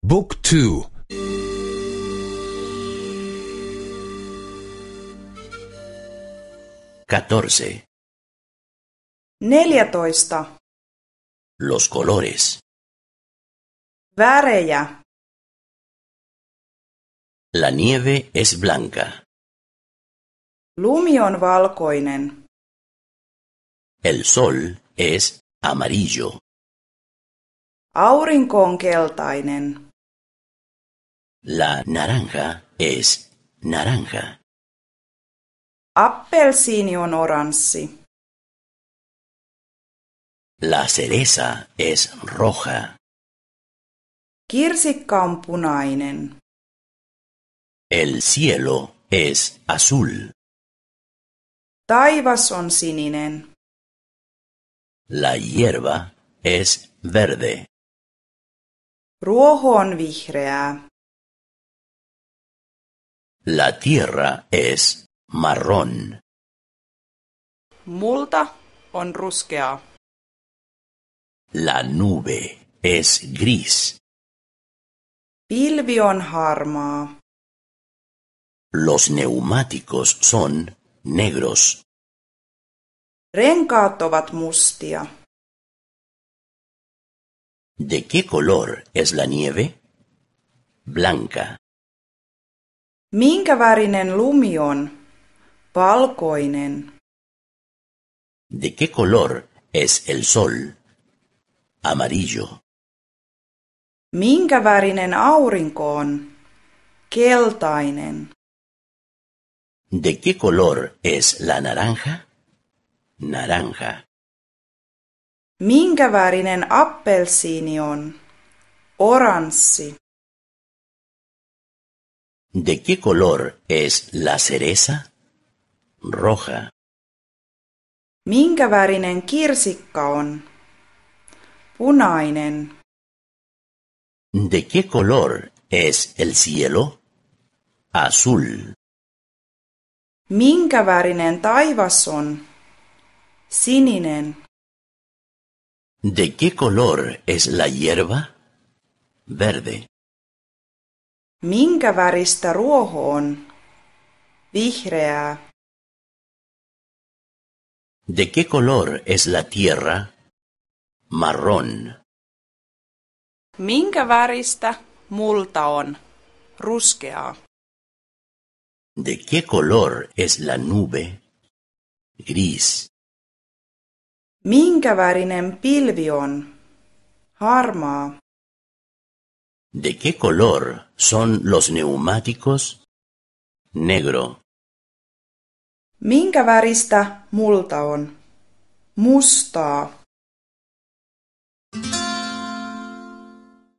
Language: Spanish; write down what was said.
Book 2. 14. 14. Los colores. Värejä. La nieve es blanca. Lumi on valkoinen. El sol es amarillo. Aurinko on keltainen. La naranja es naranja. Appelsiini on oranssi. La cereza es roja. Kirsikka on punainen. El cielo es azul. Taivas on sininen. La hierba es verde. Ruoho on vihreää. La tierra es marrón. Multa on ruskeaa. La nube es gris. Pilvi on harmaa. Los neumáticos son negros. Renkaat ovat mustia. ¿De qué color es la nieve? Blanca. Minkä värinen lumi on? Valkoinen. ¿De qué color es el sol? Amarillo. Minkä värinen aurinko on? Keltainen. ¿De qué color es la naranja? Naranja. Minkä värinen appelsiini on? Oranssi. ¿De qué color es la cereza? Roja. Minkä värinen kirsikka on? Punainen. ¿De qué color es el cielo? Azul. Minkä värinen taivas on? Sininen. ¿De qué color es la hierba? Verde. Minkä väristä ruoho on? Vihreää. ¿De qué color es la tierra? Marrón. Minkä väristä multa on? Ruskeaa. ¿De qué color es la nube? Gris. Minkä värinen pilvi on? Harmaa. ¿De qué color son los neumáticos? Negro. Minkä väristä multa on? Mustaa.